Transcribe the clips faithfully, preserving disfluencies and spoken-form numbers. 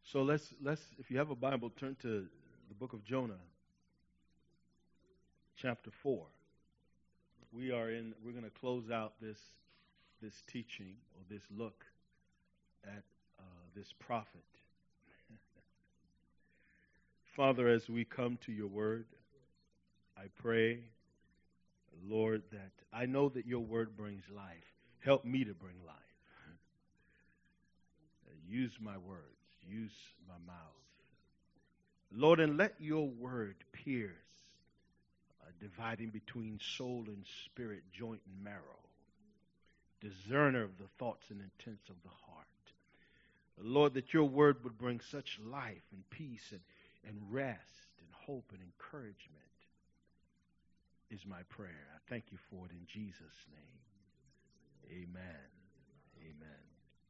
So let's let's if you have a Bible, turn to the book of Jonah, chapter four. We are in we're going to close out this this teaching or this look at uh, this prophet. Father, as we come to your word, I pray, Lord, that I know that your word brings life. Help me to bring life. Use my words. Use my mouth. Lord, and let your word pierce, uh, dividing between soul and spirit, joint and marrow, discerner of the thoughts and intents of the heart. Lord, that your word would bring such life and peace and, and rest and hope and encouragement is my prayer. I thank you for it in Jesus' name. Amen. Amen.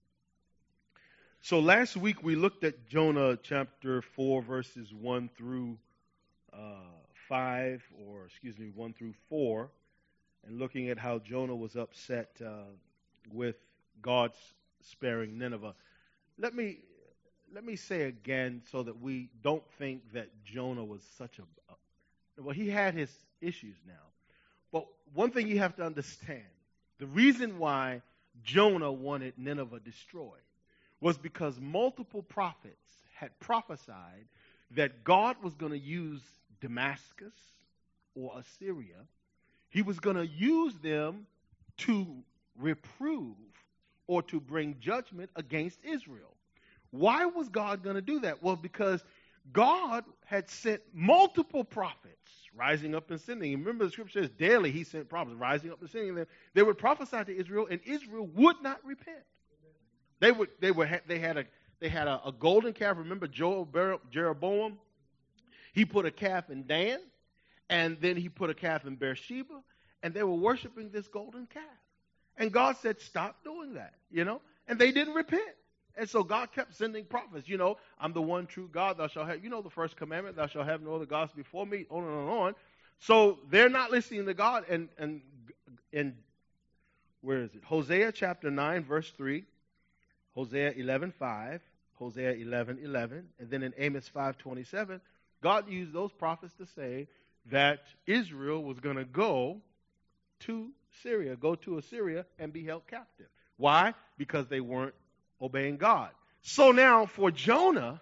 So last week we looked at Jonah chapter four, verses one through uh, five, or excuse me, one through four, and looking at how Jonah was upset uh, with God's sparing Nineveh. Let me let me say again, so that we don't think that Jonah was such a, a well, he had his issues now, but one thing you have to understand: the reason why Jonah wanted Nineveh destroyed was because multiple prophets had prophesied that God was going to use Damascus or Assyria. He was going to use them to reprove or to bring judgment against Israel. Why was God going to do that? Well, because God had sent multiple prophets rising up and sending. Remember, the scripture says daily he sent prophets rising up and sending them. They would prophesy to Israel, and Israel would not repent. They would. They were. They had a. They had a, a golden calf. Remember Jeroboam? He put a calf in Dan, and then he put a calf in Beersheba, and they were worshiping this golden calf. And God said, "Stop doing that." You know, and they didn't repent. And so God kept sending prophets. You know, I'm the one true God. Thou shalt have. You know the first commandment. Thou shalt have no other gods before me. On and on and on. So they're not listening to God. And and and where is it? Hosea chapter nine, verse three. Hosea eleven five, Hosea eleven eleven, and then in Amos five twenty-seven, God used those prophets to say that Israel was going to go to Syria, go to Assyria and be held captive. Why? Because they weren't obeying God. So now for Jonah,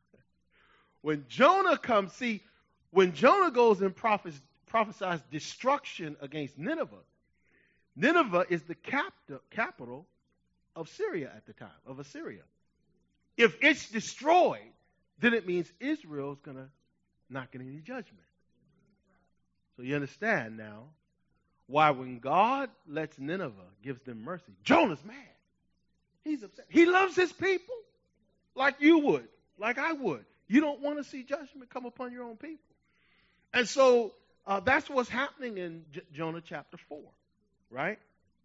when Jonah comes, see, when Jonah goes and prophets, prophesies destruction against Nineveh, Nineveh is the cap- capital of Syria at the time, of Assyria. If it's destroyed, then it means Israel is going to not get any judgment. So you understand now why when God lets Nineveh, gives them mercy, Jonah's mad. He's upset. He loves his people like you would, like I would. You don't want to see judgment come upon your own people. And so uh, that's what's happening in J- Jonah chapter four, right?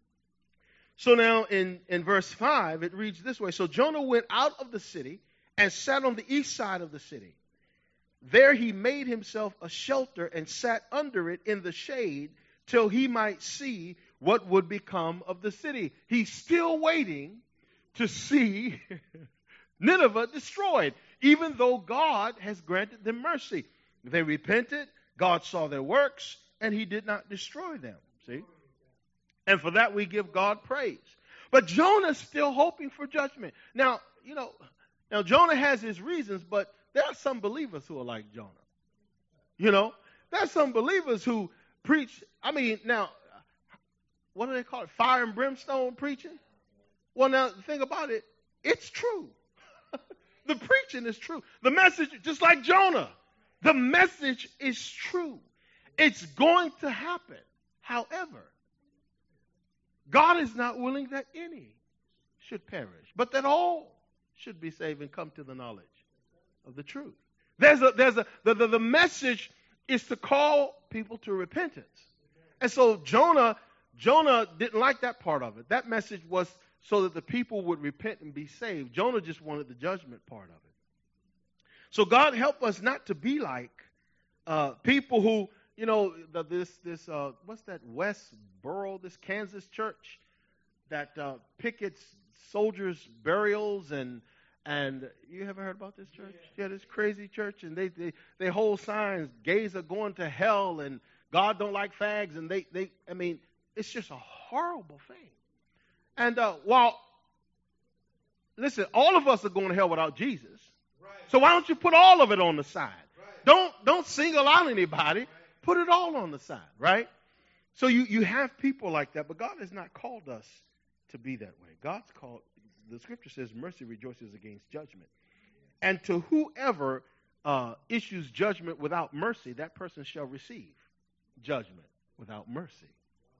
So now in, in verse five, it reads this way. So Jonah went out of the city and sat on the east side of the city. There he made himself a shelter and sat under it in the shade till he might see what would become of the city. He's still waiting to see Nineveh destroyed, even though God has granted them mercy. They repented, God saw their works, and he did not destroy them. See? And for that we give God praise. But Jonah's still hoping for judgment. Now, you know, now Jonah has his reasons, but there are some believers who are like Jonah. You know, there are some believers who preach, I mean, now, what do they call it? Fire and brimstone preaching? Well, now, the thing about it, it's true. The preaching is true. The message, just like Jonah, the message is true. It's going to happen. However, God is not willing that any should perish, but that all should be saved and come to the knowledge of the truth. There's a, there's a, the, the, the message is to call people to repentance. And so Jonah, Jonah didn't like that part of it. That message was so that the people would repent and be saved. Jonah just wanted the judgment part of it. So God help us not to be like uh, people who, you know, the, this, this uh, what's that, Westboro, this Kansas church that uh, pickets soldiers' burials and And you ever heard about this church? Yeah, yeah this crazy church, and they, they they hold signs, gays are going to hell, and God don't like fags, and they, they I mean, it's just a horrible thing. And uh, while, listen, all of us are going to hell without Jesus. Right. So why don't you put all of it on the side? Right. Don't don't single out anybody. Right. Put it all on the side, right? So you, you have people like that, but God has not called us to be that way. God's called, the scripture says, mercy rejoices against judgment. And to whoever uh, issues judgment without mercy, that person shall receive judgment without mercy.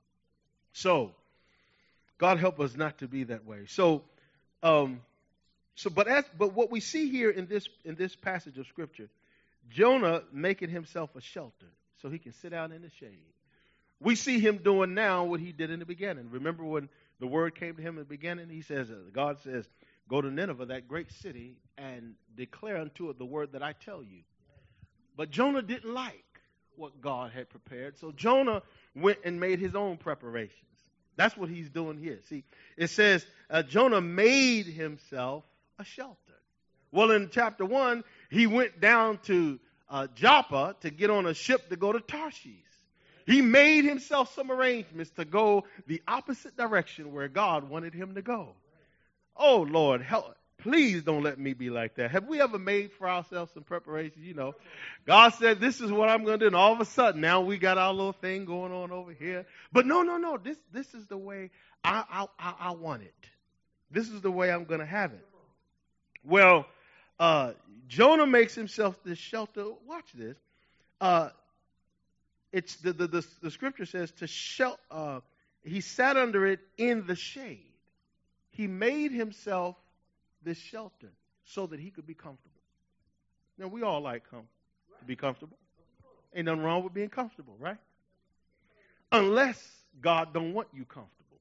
So, God help us not to be that way. So, um, so, but as, but what we see here in this in this passage of scripture, Jonah making himself a shelter so he can sit out in the shade. We see him doing now what he did in the beginning. Remember when the word came to him in the beginning? He says, God says, go to Nineveh, that great city, and declare unto it the word that I tell you. But Jonah didn't like what God had prepared, so Jonah went and made his own preparations. That's what he's doing here. See, it says uh, Jonah made himself a shelter. Well, in chapter one, he went down to uh, Joppa to get on a ship to go to Tarshish. He made himself some arrangements to go the opposite direction where God wanted him to go. Oh, Lord, help. Please don't let me be like that. Have we ever made for ourselves some preparations? You know, God said, this is what I'm going to do. And all of a sudden, now we got our little thing going on over here. But no, no, no. This this is the way I, I, I, I want it. This is the way I'm going to have it. Well, uh, Jonah makes himself this shelter. Watch this. Uh, it's the, the, the, the scripture says to shel- uh, he sat under it in the shade. He made himself this shelter so that he could be comfortable. Now, we all like com- to be comfortable. Ain't nothing wrong with being comfortable, right? Unless God don't want you comfortable.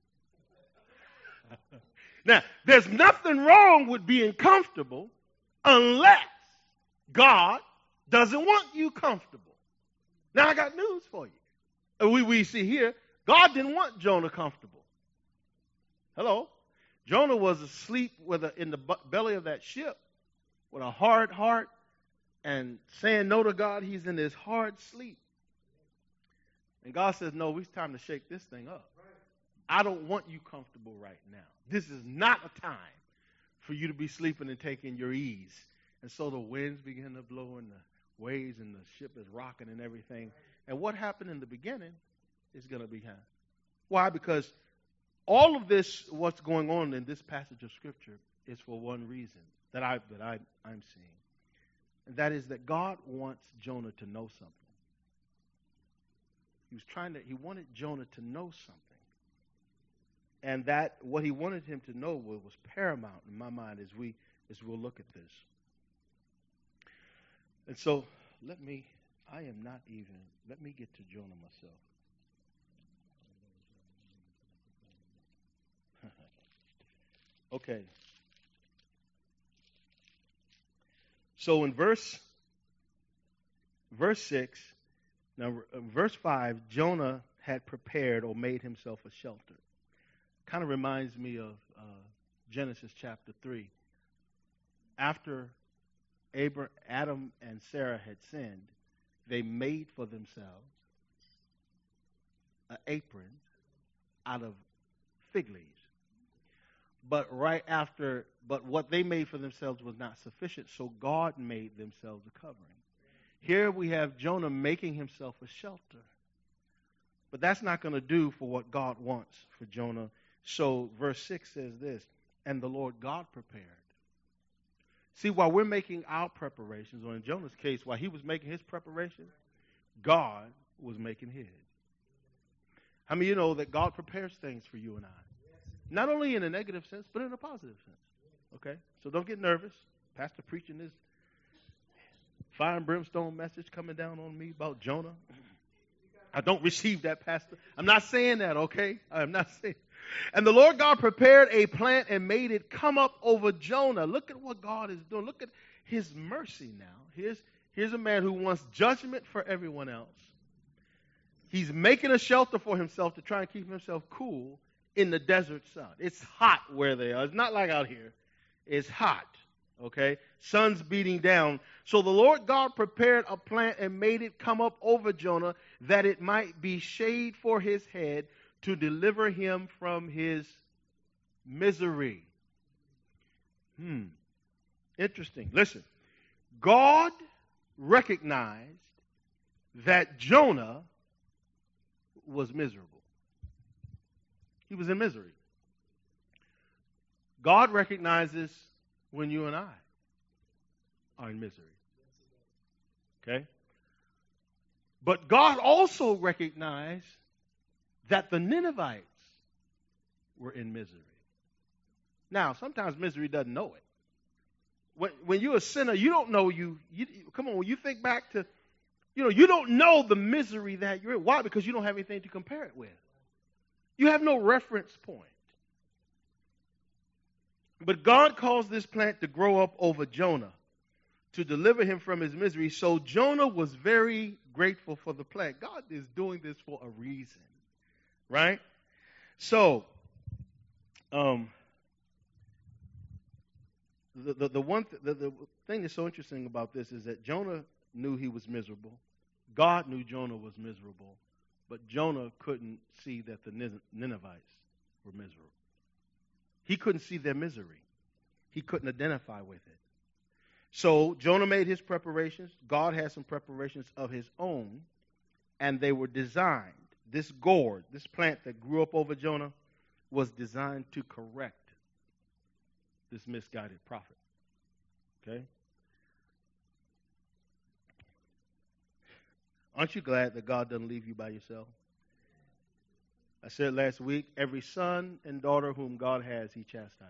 Now, there's nothing wrong with being comfortable unless God doesn't want you comfortable. Now, I got news for you. We, we see here, God didn't want Jonah comfortable. Hello? Jonah was asleep with a, in the belly of that ship with a hard heart and saying no to God. He's in this hard sleep. And God says, no, it's time to shake this thing up. I don't want you comfortable right now. This is not a time for you to be sleeping and taking your ease. And so the winds begin to blow and the waves and the ship is rocking and everything. And what happened in the beginning is going to be happening. Why? Because all of this, what's going on in this passage of Scripture, is for one reason that, I, that I, I'm seeing. And that is that God wants Jonah to know something. He was trying to, he wanted Jonah to know something. And that, what he wanted him to know was, was paramount in my mind as we, as we'll look at this. And so, let me, I am not even, let me get to Jonah myself. Okay. So in verse verse six, now verse five, Jonah had prepared or made himself a shelter. Kind of reminds me of uh, Genesis chapter three. After Abraham, Adam and Sarah had sinned, they made for themselves an apron out of fig leaves. But right after, but what they made for themselves was not sufficient, so God made themselves a covering. Here we have Jonah making himself a shelter. But that's not going to do for what God wants for Jonah. So verse six says this, and the Lord God prepared. See, while we're making our preparations, or in Jonah's case, while he was making his preparations, God was making his. How many of you know that God prepares things for you and I? Not only in a negative sense, but in a positive sense. Okay? So don't get nervous. Pastor preaching this fire and brimstone message coming down on me about Jonah. I don't receive that, Pastor. I'm not saying that, okay? I'm not saying. And the Lord God prepared a plant and made it come up over Jonah. Look at what God is doing. Look at his mercy now. Here's, here's a man who wants judgment for everyone else. He's making a shelter for himself to try and keep himself cool in the desert sun. It's hot where they are. It's not like out here. It's hot. Okay? Sun's beating down. So the Lord God prepared a plant and made it come up over Jonah that it might be shade for his head to deliver him from his misery. Hmm. Interesting. Listen. God recognized that Jonah was miserable. He was in misery. God recognizes when you and I are in misery. Okay? But God also recognized that the Ninevites were in misery. Now, sometimes misery doesn't know it. When, when you're a sinner, you don't know you, you. Come on, when you think back to, you know, you don't know the misery that you're in. Why? Because you don't have anything to compare it with. You have no reference point. But God caused this plant to grow up over Jonah to deliver him from his misery. So Jonah was very grateful for the plant. God is doing this for a reason, right? So, um, the the, the one th- the, the thing that's so interesting about this is that Jonah knew he was miserable. God knew Jonah was miserable, but Jonah couldn't see that the Ninevites were miserable. He couldn't see their misery. He couldn't identify with it. So Jonah made his preparations. God had some preparations of his own, and they were designed. This gourd, this plant that grew up over Jonah, was designed to correct this misguided prophet. Okay? Aren't you glad that God doesn't leave you by yourself? I said last week, every son and daughter whom God has, he chastises.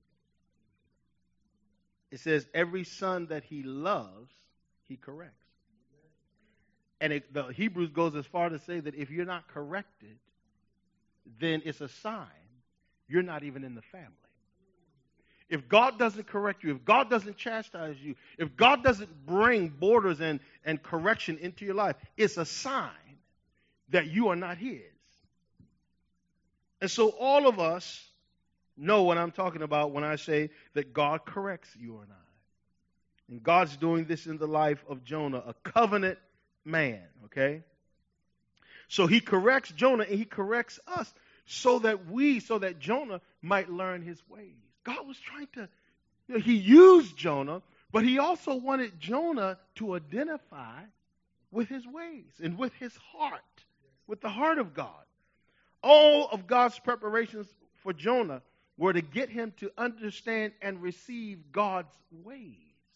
It says every son that he loves, he corrects. And it, the Hebrews goes as far to say that if you're not corrected, then it's a sign you're not even in the family. If God doesn't correct you, if God doesn't chastise you, if God doesn't bring borders and, and correction into your life, it's a sign that you are not his. And so all of us know what I'm talking about when I say that God corrects you and I. And God's doing this in the life of Jonah, a covenant man, okay? So he corrects Jonah and he corrects us so that we, so that Jonah might learn his ways. God was trying to, you know, he used Jonah, but he also wanted Jonah to identify with his ways and with his heart, with the heart of God. All of God's preparations for Jonah were to get him to understand and receive God's ways.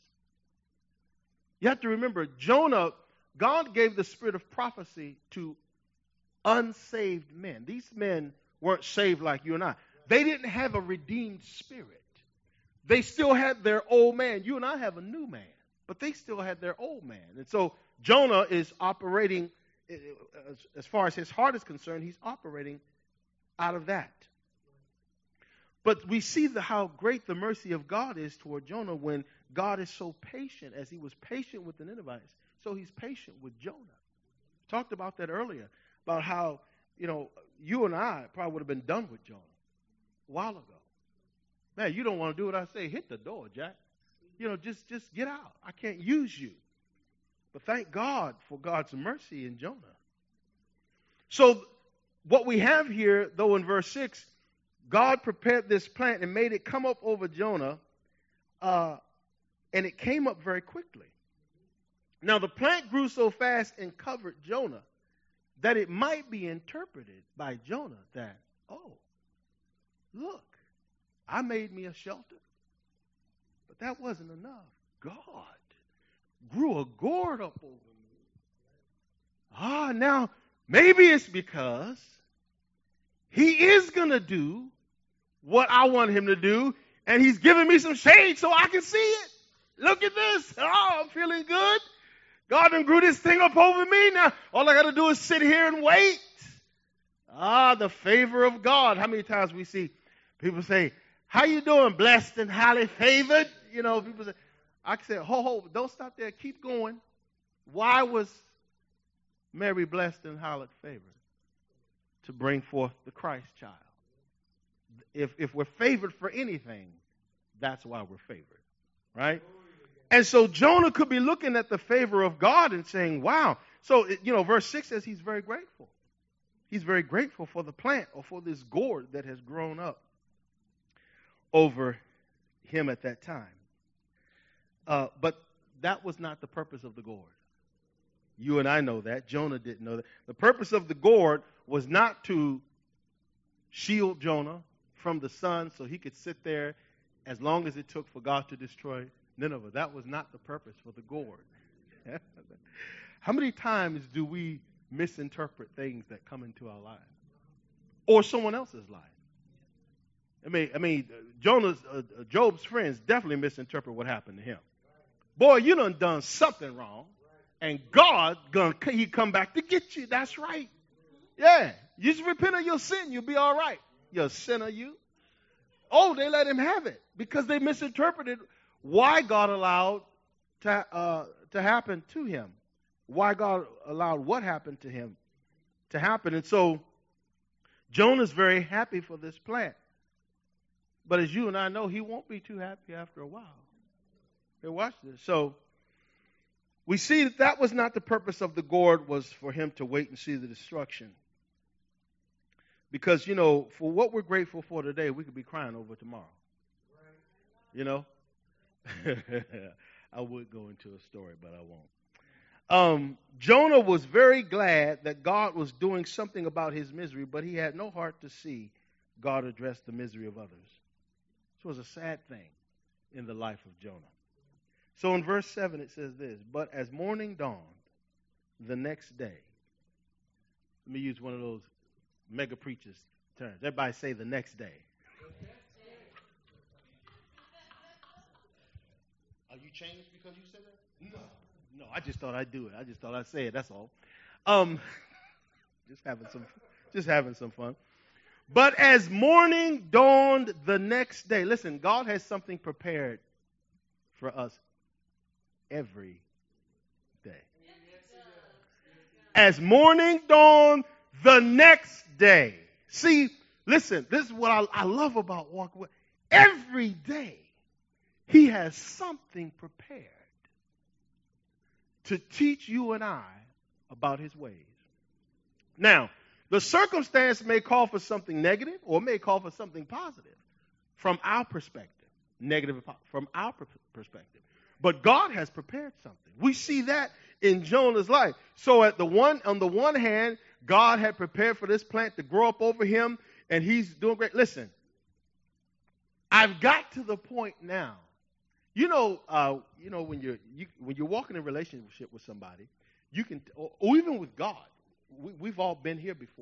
You have to remember, Jonah, God gave the spirit of prophecy to unsaved men. These men weren't saved like you and I. They didn't have a redeemed spirit. They still had their old man. You and I have a new man, but they still had their old man. And so Jonah is operating, as far as his heart is concerned, he's operating out of that. But we see the, how great the mercy of God is toward Jonah when God is so patient, as he was patient with the Ninevites, so he's patient with Jonah. Talked about that earlier, about how, you know, you and I probably would have been done with Jonah a while ago. Man, you don't want to do what I say. Hit the door, Jack. You know, just, just get out. I can't use you. But thank God for God's mercy in Jonah. So what we have here, though, in verse six, God prepared this plant and made it come up over Jonah, uh, and it came up very quickly. Now, the plant grew so fast and covered Jonah that it might be interpreted by Jonah that, oh, look, I made me a shelter. But that wasn't enough. God grew a gourd up over me. Ah, now, maybe it's because he is going to do what I want him to do, and he's giving me some shade so I can see it. Look at this. Oh, I'm feeling good. God done grew this thing up over me. Now, all I got to do is sit here and wait. Ah, the favor of God. How many times we see people say, how you doing? Blessed and highly favored. You know, people say, I can say, ho, ho, don't stop there. Keep going. Why was Mary blessed and highly favored? To bring forth the Christ child. If, if we're favored for anything, that's why we're favored. right? And so Jonah could be looking at the favor of God and saying, wow. So, you know, verse six says he's very grateful. He's very grateful for the plant or for this gourd that has grown up over him at that time. Uh, but that was not the purpose of the gourd. You and I know that. Jonah didn't know that. The purpose of the gourd was not to shield Jonah from the sun so he could sit there as long as it took for God to destroy Nineveh. That was not the purpose for the gourd. How many times do we misinterpret things that come into our lives or someone else's life? I mean, I mean, Jonah's, uh, Job's friends definitely misinterpret what happened to him. Boy, you done done something wrong, and God gonna he come back to get you. That's right. Yeah, you just repent of your sin, you'll be all right. You a sinner, you. Oh, they let him have it because they misinterpreted why God allowed to uh, to happen to him. Why God allowed what happened to him to happen. And so Jonah's very happy for this plant. But as you and I know, he won't be too happy after a while. Here, watch this. So we see that that was not the purpose of the gourd, was for him to wait and see the destruction. Because, you know, for what we're grateful for today, we could be crying over tomorrow. You know? I would go into a story, but I won't. Um, Jonah was very glad that God was doing something about his misery, but he had no heart to see God address the misery of others. This was a sad thing in the life of Jonah. So in verse seven it says this, but as morning dawned the next day, let me use one of those mega preachers terms. Everybody say the next day. Are you changed because you said that? No. No, I just thought I'd do it. I just thought I'd say it. That's all. Um, just having some, just having some fun. But as morning dawned the next day, listen, God has something prepared for us every day. As morning dawned the next day. See, listen, this is what I, I love about walking with. Every day, He has something prepared to teach you and I about His ways. Now, the circumstance may call for something negative or may call for something positive from our perspective. Negative from our perspective. But God has prepared something. We see that in Jonah's life. So at the one, on the one hand, God had prepared for this plant to grow up over him, and he's doing great. Listen, I've got to the point now. You know, uh, you know when you're you, when you're walking in a relationship with somebody, you can, or, or even with God. We, we've all been here before.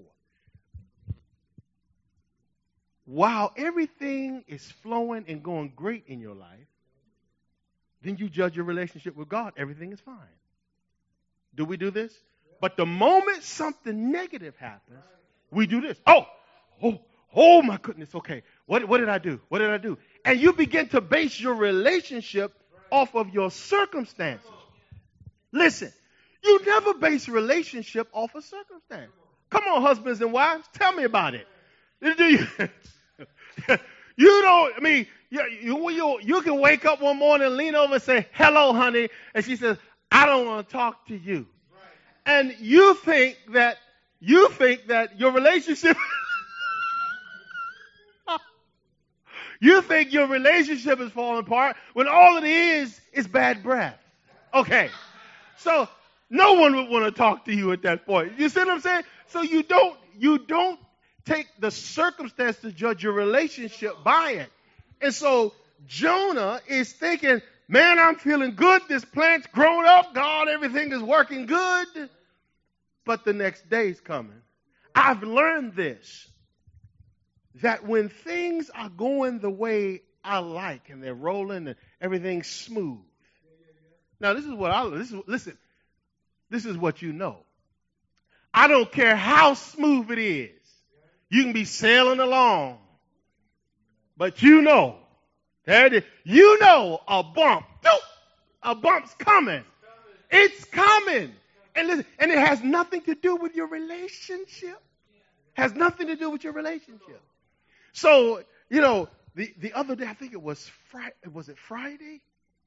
While everything is flowing and going great in your life, then you judge your relationship with God. Everything is fine. Do we do this? But the moment something negative happens, we do this. Oh, oh, oh my goodness. Okay, what what did I do? What did I do? And you begin to base your relationship off of your circumstances. Listen, you never base a relationship off of circumstance. Come on, husbands and wives, tell me about it. Do you? You don't. I mean, you, you you you can wake up one morning, lean over, and say, "Hello, honey," and she says, "I don't want to talk to you." And you think that you think that your relationship. You think your relationship is falling apart when all it is is bad breath. Okay. So no one would want to talk to you at that point. You see what I'm saying? So you don't you don't take the circumstance to judge your relationship by it. And so Jonah is thinking, man, I'm feeling good. This plant's grown up. God, everything is working good. But the next day's coming. I've learned this. That when things are going the way I like and they're rolling and everything's smooth. Now this is what I this is listen. This is what you know. I don't care how smooth it is. You can be sailing along. But you know, there it is. You know a bump. A bump's coming. It's coming. And listen, and it has nothing to do with your relationship. Has nothing to do with your relationship. So, you know, the, the other day, I think it was Friday, was it Friday?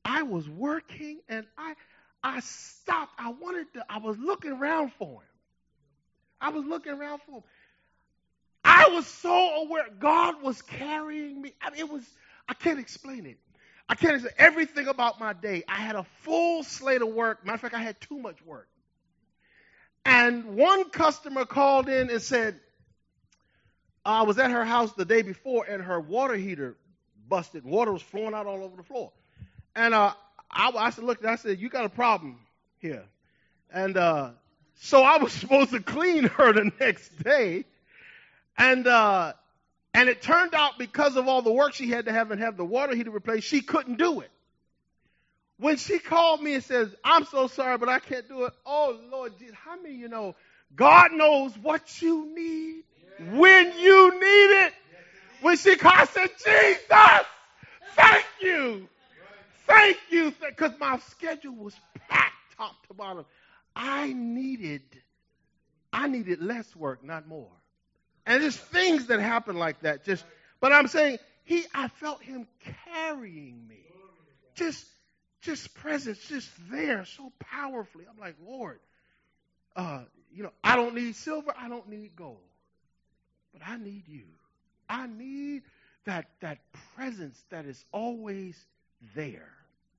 I was working and I I stopped. I wanted to, I was looking around for him. I was looking around for him. I was so aware God was carrying me. I mean, it was, I can't explain it. I can't explain everything about my day. I had a full slate of work. Matter of fact, I had too much work. And one customer called in and said, I was at her house the day before and her water heater busted. Water was flowing out all over the floor. And uh, I, I said, look, I said, you got a problem here. And uh, so I was supposed to clean her the next day. And uh, and it turned out because of all the work she had to have and have the water heater replaced, she couldn't do it. When she called me and says, I'm so sorry, but I can't do it. Oh, Lord Jesus, how many of you know God knows what you need when you need it? When she called, I said, Jesus, thank you. Thank you. Because my schedule was packed top to bottom. I needed, I needed less work, not more. And there's things that happen like that. Just, but I'm saying, he, I felt him carrying me. Just, just presence, just there so powerfully. I'm like, Lord, uh, you know, I don't need silver, I don't need gold, but I need you. I need that, that presence that is always there.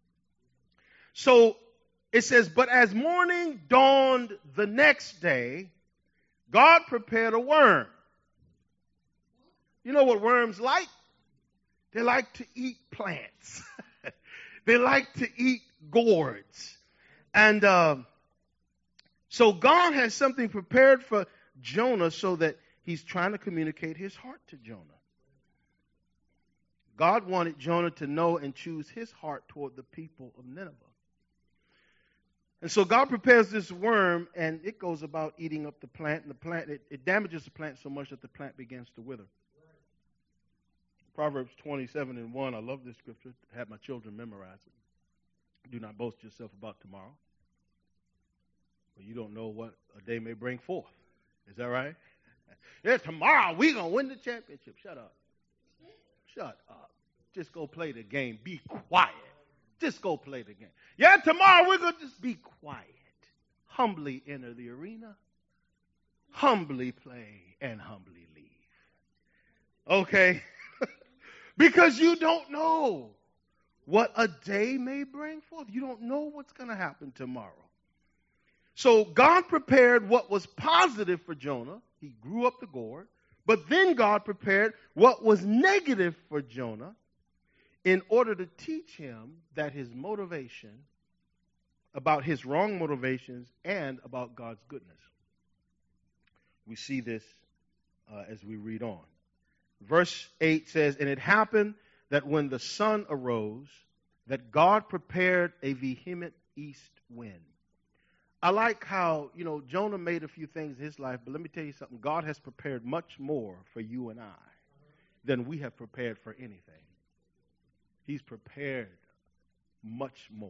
So it says, but as morning dawned the next day, God prepared a worm. You know what worms like? They like to eat plants. They like to eat gourds. And uh, so God has something prepared for Jonah so that he's trying to communicate his heart to Jonah. God wanted Jonah to know and choose his heart toward the people of Nineveh. And so God prepares this worm, and it goes about eating up the plant. And the plant, it, it damages the plant so much that the plant begins to wither. Proverbs twenty-seven and one, I love this scripture. Have my children memorize it. Do not boast yourself about tomorrow, for you don't know what a day may bring forth. Is that right? Yeah, tomorrow we're going to win the championship. Shut up. Shut up. Just go play the game. Be quiet. Just go play the game. Yeah, tomorrow we're going to just be quiet. Humbly enter the arena. Humbly play and humbly leave. Okay? Because you don't know what a day may bring forth. You don't know what's going to happen tomorrow. So God prepared what was positive for Jonah. He grew up the gourd. But then God prepared what was negative for Jonah in order to teach him that his motivation, about his wrong motivations, and about God's goodness. We see this uh, as we read on. Verse eight says, and it happened that when the sun arose, that God prepared a vehement east wind. I like how, you know, Jonah made a few things in his life, but let me tell you something. God has prepared much more for you and I than we have prepared for anything. He's prepared much more.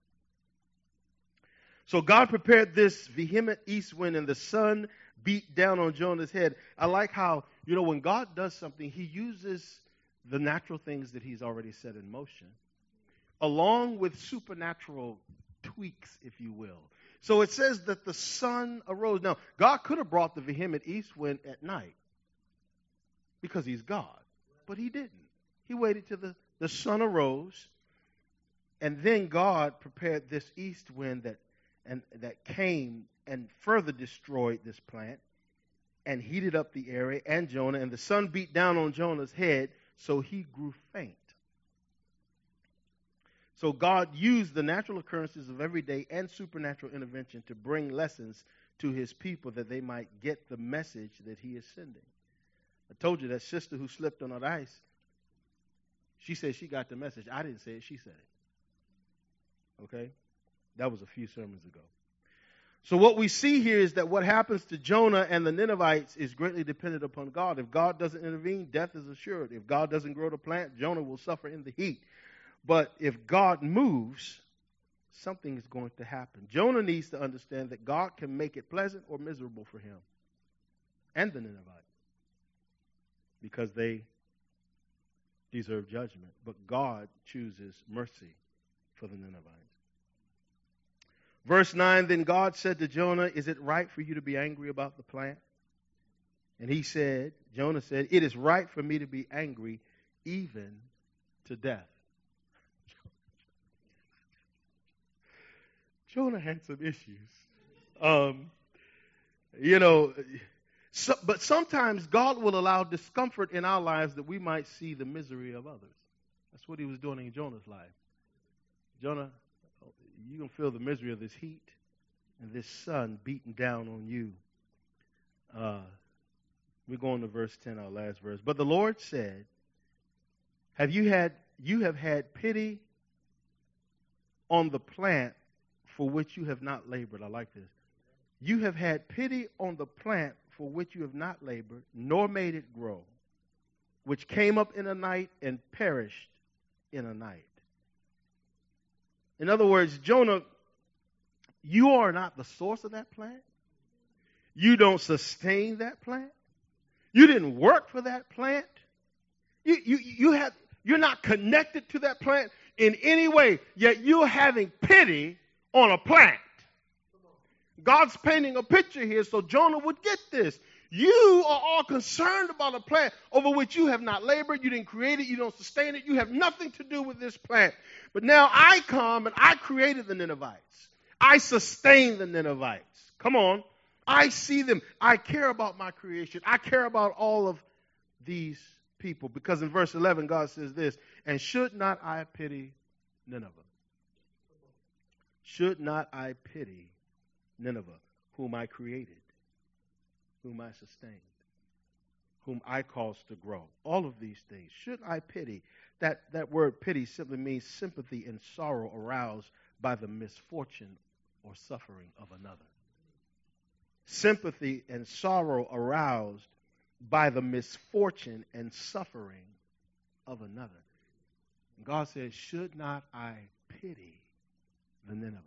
So God prepared this vehement east wind, and the sun beat down on Jonah's head. I like how, you know, when God does something, he uses the natural things that he's already set in motion, along with supernatural tweaks, if you will. So it says that the sun arose. Now, God could have brought the vehement east wind at night because he's God, but he didn't. He waited till the, the sun arose, and then God prepared this east wind that and that came and further destroyed this plant and heated up the area and Jonah, and the sun beat down on Jonah's head, so he grew faint. So God used the natural occurrences of everyday and supernatural intervention to bring lessons to his people that they might get the message that he is sending. I told you that sister who slipped on that ice, she said she got the message. I didn't say it, she said it. Okay? That was a few sermons ago. So what we see here is that what happens to Jonah and the Ninevites is greatly dependent upon God. If God doesn't intervene, death is assured. If God doesn't grow the plant, Jonah will suffer in the heat. But if God moves, something is going to happen. Jonah needs to understand that God can make it pleasant or miserable for him and the Ninevites because they deserve judgment. But God chooses mercy for the Ninevites. Verse nine, then God said to Jonah, is it right for you to be angry about the plant? And he said, Jonah said, it is right for me to be angry even to death. Jonah had some issues. Um, you know, so, but sometimes God will allow discomfort in our lives that we might see the misery of others. That's what he was doing in Jonah's life. Jonah, you can feel the misery of this heat and this sun beating down on you. Uh, we're going to verse ten, our last verse. But the Lord said, have you had, you have had pity on the plant for which you have not labored. I like this. You have had pity on the plant for which you have not labored, nor made it grow, which came up in a night and perished in a night. In other words, Jonah, you are not the source of that plant. You don't sustain that plant. You didn't work for that plant. You, you, you have, you're not connected to that plant in any way, yet you're having pity on a plant. God's painting a picture here so Jonah would get this. You are all concerned about a plant over which you have not labored, you didn't create it, you don't sustain it, you have nothing to do with this plant. But now I come and I created the Ninevites. I sustain the Ninevites. Come on. I see them. I care about my creation. I care about all of these people. Because in verse eleven, God says this, and should not I pity Nineveh? Should not I pity Nineveh, whom I created, whom I sustained, whom I caused to grow? All of these things. Should I pity? That, that word pity simply means sympathy and sorrow aroused by the misfortune or suffering of another. Sympathy and sorrow aroused by the misfortune and suffering of another. God says, should not I pity the Ninevites?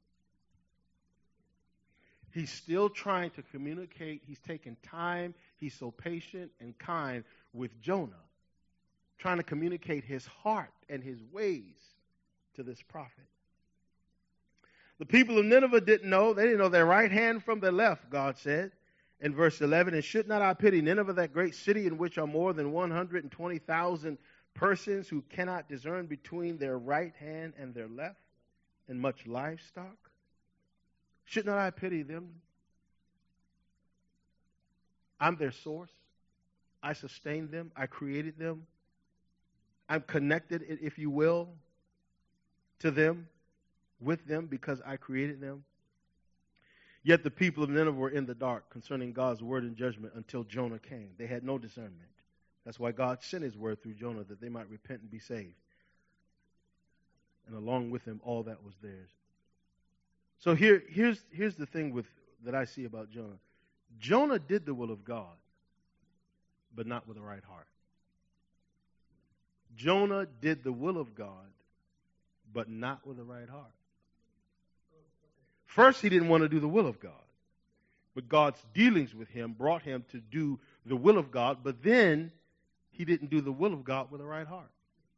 He's still trying to communicate. He's taking time. He's so patient and kind with Jonah, trying to communicate his heart and his ways to this prophet. The people of Nineveh didn't know. They didn't know their right hand from their left, God said in verse eleven. And should not I pity Nineveh, that great city in which are more than one hundred twenty thousand persons who cannot discern between their right hand and their left, and much livestock? Should not I pity them? I'm their source. I sustained them. I created them. I'm connected, if you will, to them, with them, because I created them. Yet the people of Nineveh were in the dark concerning God's word and judgment until Jonah came. They had no discernment. That's why God sent his word through Jonah, that they might repent and be saved. And along with him, all that was theirs. So here, here's, here's the thing with that I see about Jonah. Jonah did the will of God, but not with the right heart. Jonah did the will of God, but not with the right heart. First, he didn't want to do the will of God. But God's dealings with him brought him to do the will of God, but then he didn't do the will of God with the right heart.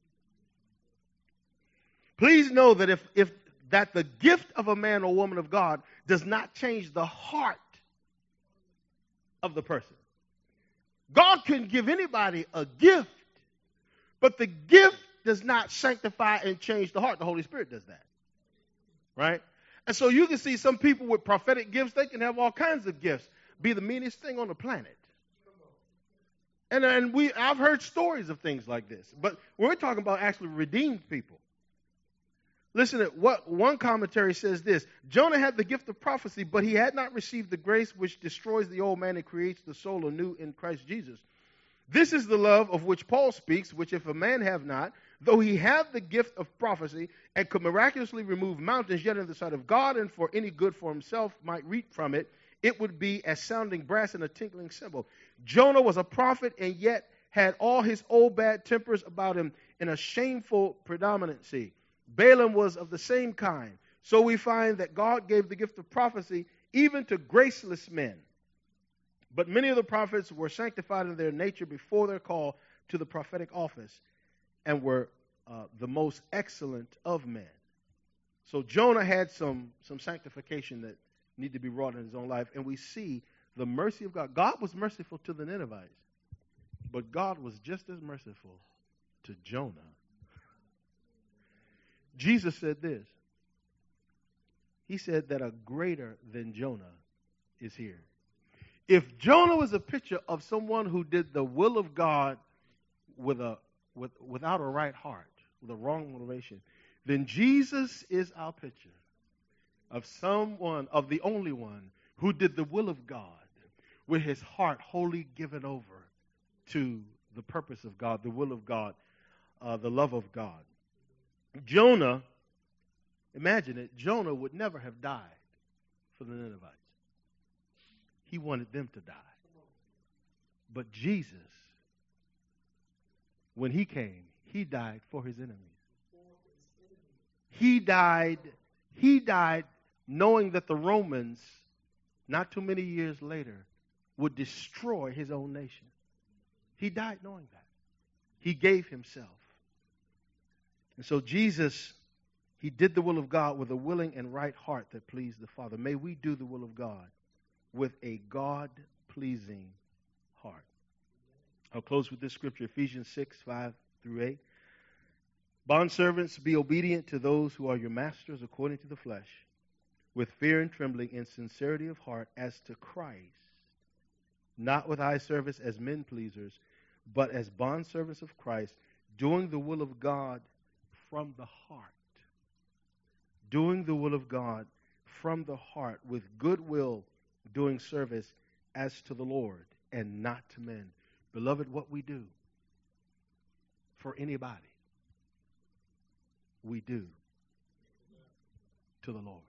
Please know that if, if that the gift of a man or woman of God does not change the heart of the person. God can give anybody a gift, but the gift does not sanctify and change the heart. The Holy Spirit does that. Right? And so you can see some people with prophetic gifts, they can have all kinds of gifts, be the meanest thing on the planet. And, and we, I've heard stories of things like this. But we're talking about actually redeemed people. Listen to what one commentary says this. Jonah had the gift of prophecy, but he had not received the grace which destroys the old man and creates the soul anew in Christ Jesus. This is the love of which Paul speaks, which if a man have not, though he have the gift of prophecy and could miraculously remove mountains, yet in the sight of God and for any good for himself might reap from it, it would be as sounding brass and a tinkling cymbal. Jonah was a prophet and yet had all his old bad tempers about him in a shameful predominancy. Balaam was of the same kind. So we find that God gave the gift of prophecy even to graceless men. But many of the prophets were sanctified in their nature before their call to the prophetic office and were uh, the most excellent of men. So Jonah had some, some sanctification that needed to be wrought in his own life. And we see the mercy of God. God was merciful to the Ninevites. But God was just as merciful to Jonah. Jesus said this. He said that a greater than Jonah is here. If Jonah was a picture of someone who did the will of God with a with without a right heart, with a wrong motivation, then Jesus is our picture of someone, of the only one who did the will of God with his heart wholly given over to the purpose of God, the will of God, uh, the love of God. Jonah, imagine it, Jonah would never have died for the Ninevites. He wanted them to die. But Jesus, when he came, he died for his enemies. He died, he died knowing that the Romans, not too many years later, would destroy his own nation. He died knowing that. He gave himself. And so Jesus, he did the will of God with a willing and right heart that pleased the Father. May we do the will of God with a God-pleasing heart. I'll close with this scripture, Ephesians six, five through eight. Bondservants, be obedient to those who are your masters according to the flesh, with fear and trembling in sincerity of heart as to Christ, not with eye service as men pleasers, but as bondservants of Christ, doing the will of God from the heart. Doing the will of God from the heart, with goodwill, doing service as to the Lord and not to men. Beloved, what we do for anybody, we do to the Lord.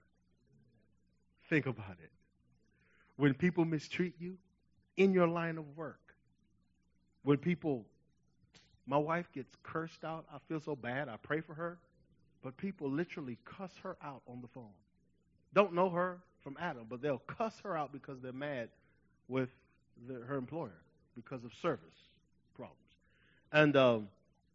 Think about it. When people mistreat you in your line of work, when people, my wife gets cursed out, I feel so bad, I pray for her, but people literally cuss her out on the phone. Don't know her from Adam, but they'll cuss her out because they're mad with the, her employer because of service problems. And um,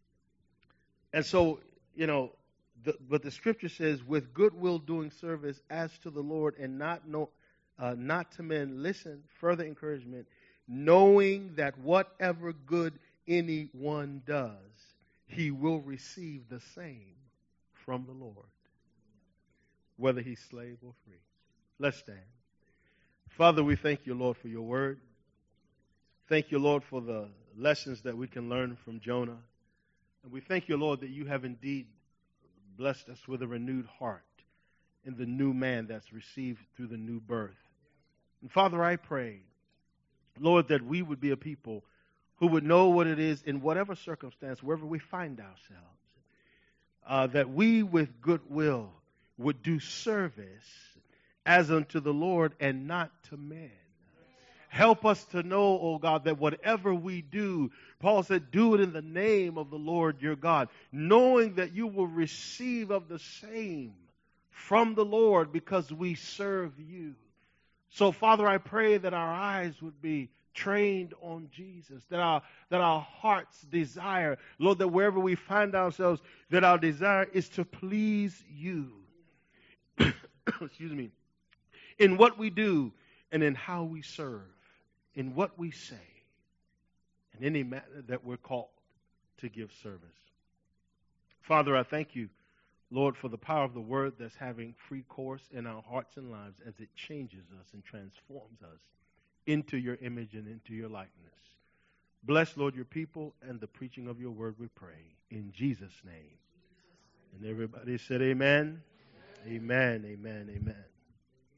and so, you know, the, but the scripture says, with goodwill doing service as to the Lord and not no, uh, not to men. Listen, further encouragement, knowing that whatever good anyone does, he will receive the same from the Lord, whether he's slave or free. Let's stand. Father, we thank you, Lord, for your word. Thank you, Lord, for the lessons that we can learn from Jonah. And we thank you, Lord, that you have indeed blessed us with a renewed heart in the new man that's received through the new birth. And Father, I pray, Lord, that we would be a people who would know what it is in whatever circumstance, wherever we find ourselves, uh, that we with goodwill would do service as unto the Lord and not to men. Help us to know, oh God, that whatever we do, Paul said, do it in the name of the Lord your God, knowing that you will receive of the same from the Lord because we serve you. So, Father, I pray that our eyes would be trained on Jesus, that our that our heart's desire, Lord, that wherever we find ourselves, that our desire is to please you. Excuse me. In what we do and in how we serve, in what we say, in any matter that we're called to give service. Father, I thank you, Lord, for the power of the word that's having free course in our hearts and lives as it changes us and transforms us into your image and into your likeness. Bless, Lord, your people and the preaching of your word, we pray. In Jesus' name. And everybody said amen. Amen, amen, amen. amen.